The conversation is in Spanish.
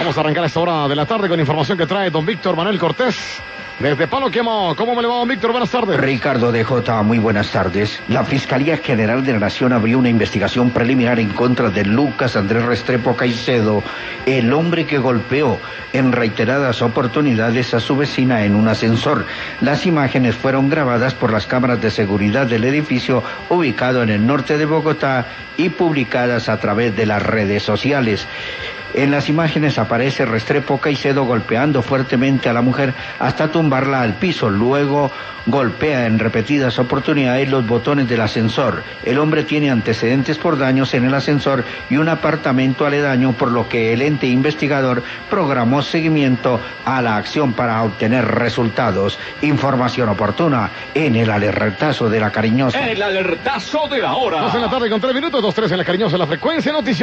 Vamos a arrancar a esta hora de la tarde con información que trae don Víctor Manuel Cortés. Desde Palo Quemo, ¿cómo me le va, don Víctor? Buenas tardes. Ricardo DJ, muy buenas tardes. La Fiscalía General de la Nación abrió una investigación preliminar en contra de Lucas Andrés Restrepo Caicedo, el hombre que golpeó en reiteradas oportunidades a su vecina en un ascensor. Las imágenes fueron grabadas por las cámaras de seguridad del edificio ubicado en el norte de Bogotá y publicadas a través de las redes sociales. En las imágenes aparece Restrepo Caicedo golpeando fuertemente a la mujer hasta tumbarla al piso. Luego golpea en repetidas oportunidades los botones del ascensor. El hombre tiene antecedentes por daños en el ascensor y un apartamento aledaño, por lo que el ente investigador programó seguimiento a la acción para obtener resultados. Información oportuna en el alertazo de la Cariñosa. El alertazo de la hora. 2 de la tarde con 3 minutos, 2-3 en la Cariñosa, la frecuencia noticiosa.